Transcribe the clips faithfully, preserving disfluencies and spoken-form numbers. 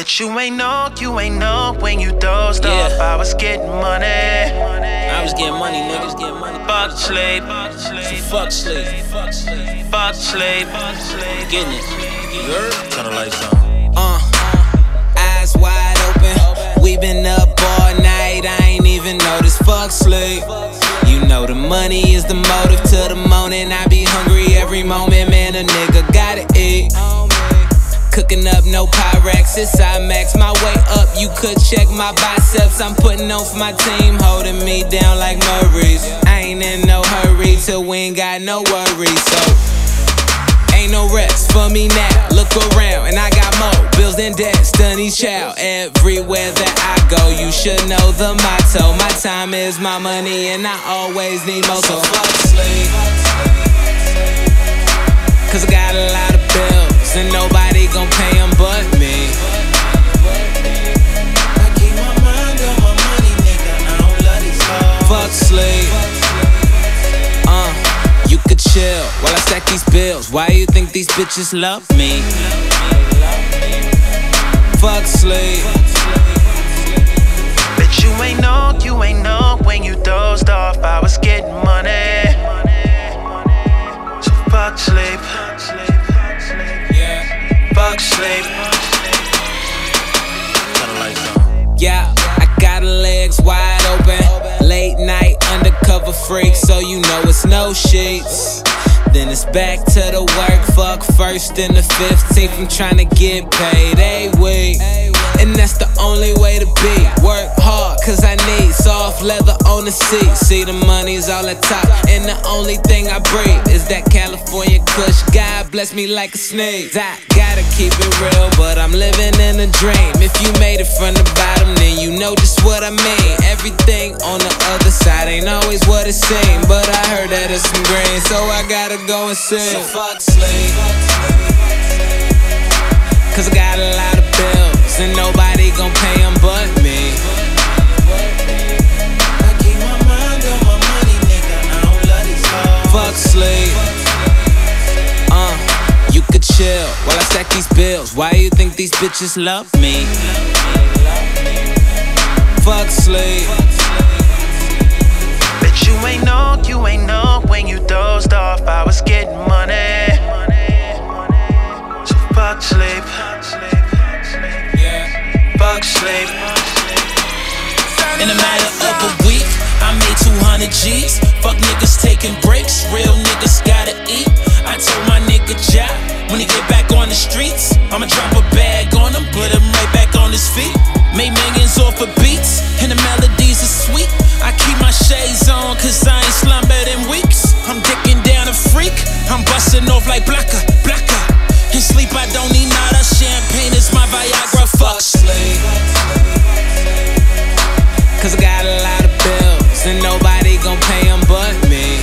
But you ain't know, you ain't know when you dozed Yeah. off. I was getting money. I was getting money, niggas getting money. Fuck sleep. So fuck sleep. Fuck sleep. Fuck sleep. Getting it. You heard? Turn the lights on. Uh, eyes wide open. We been up all night. I ain't even noticed. Fuck sleep. You know the money is the motive to the morning. I be hungry every moment, man. A nigga gotta eat. Cooking up no Pyrex, it's IMAX. My way up, you could check my biceps. I'm putting on for my team, holding me down like Maurice. I ain't in no hurry till we ain't got no worries. So ain't no rest for me now. Look around and I got more bills than Destiny's Child. Everywhere that I go, you should know the motto. My time is my money and I always need more. So fuck sleep, cause I got a lot of bills and nobody gon' pay them but me. I keep my mind on my money, nigga. I don't love these hoes. Fuck sleep. Uh, you could chill while I stack these bills. Why you think these bitches love me? Fuck sleep. But you ain't know, you ain't know when you dozed off. I was getting money. So fuck sleep. Fuck sleep. Turn the lights on. Yeah, I got her legs wide open. Late night undercover freak, so you know it's no sheets. Then it's back to the work. Fuck first and the fifteenth. I'm tryna get paid a week, and that's the only way to be. Work hard, cause I need soft leather on the seat. See, the money's all at top, and the only thing I breathe is that California kush. God bless me like a sneeze. I gotta keep it real, but I'm living in a dream. If you made it from the bottom, then you know just what I mean. Everything on the other side ain't always what it seems, but I heard that it's some green, so I gotta go and sing. So fuck sleep, cause I got a lot of bills and nobody gon' pay them but me. I keep my mind on my money, nigga. I don't love these hoes. Fuck sleep. Uh, you could chill while I stack these bills. Why you think these bitches love me? Fuck sleep. But you ain't know, you ain't know when you dozed off. I was getting money. So fuck sleep. Fuck sleep. In a matter of a week, I made two hundred G's. Fuck niggas taking breaks, real niggas gotta eat. I told my nigga Jack, when he get back on the streets, I'ma drop a bag on him, put him right back on his feet. Made millions off of beats, and the melodies are sweet. I keep my shades on, cause I ain't slumbered in weeks. I'm dicking down a freak, I'm busting off like Blacka, Blacka. In sleep I don't need nada, champagne is my Viagra. Fuck sleep, cause I got a lot of bills and nobody gon' pay them but me.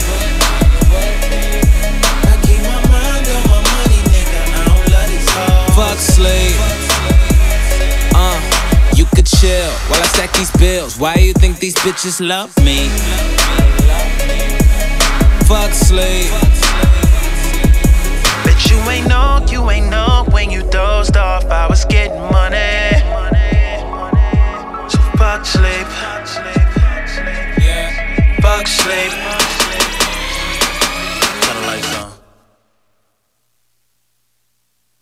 I keep my mind on my money, nigga. I don't love these hoes. Fuck sleep. Uh, you could chill while I stack these bills. Why you think these bitches love me? Fuck sleep. But you ain't know, you ain't know when